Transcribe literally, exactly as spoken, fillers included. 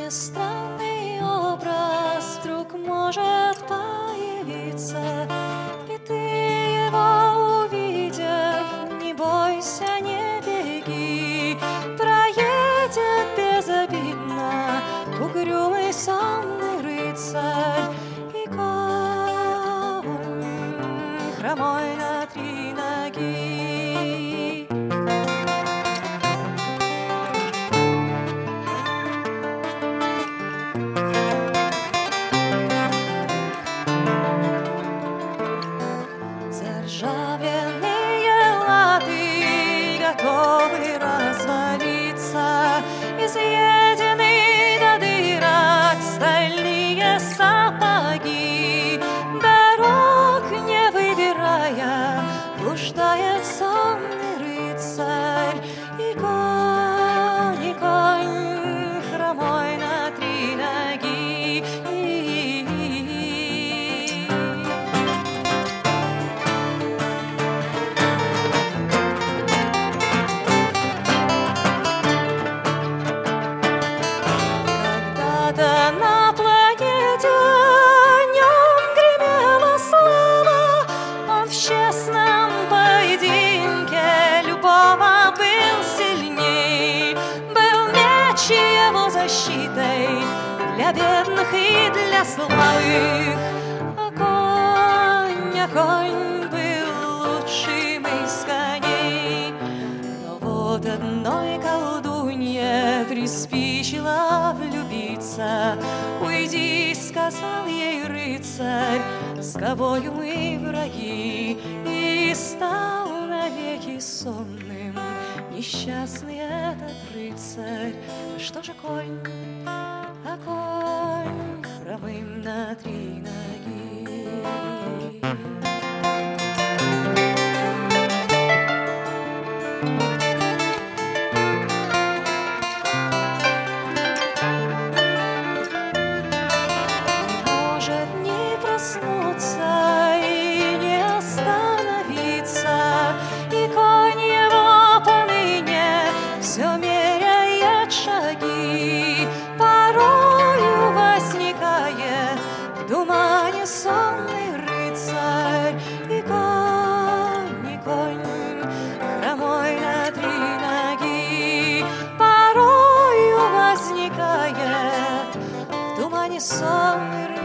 мне странный образ вдруг может появиться, и ты его увидев, не бойся, не беги, проедет безобидно угрюмый сонный рыцарь и конь хромой на три ноги. Заржавленные латы готовы развалиться, изъедены до дырок стальные сапоги. Дорог не выбирая, блуждает сонный рыцарь, и конь, и конь хромой на три ноги. На планете о нем гремела слава, он в честном поединке любого был сильней. Был меч его защитой для бедных и для слабых, а конь, а конь был лучшим из коней. Но вот одной колдунье приспичило влюбиться. «Уйди», — сказал ей рыцарь, — «с тобою мы враги». И стал навеки сонным несчастный этот рыцарь. А что же конь? А конь хромым на три ноги. И не остановиться, и конь его поныне все меряет шаги. Порою возникает в тумане сонный рыцарь, и конь, и конь хромой на три ноги. Порою возникает в тумане сонный рыцарь.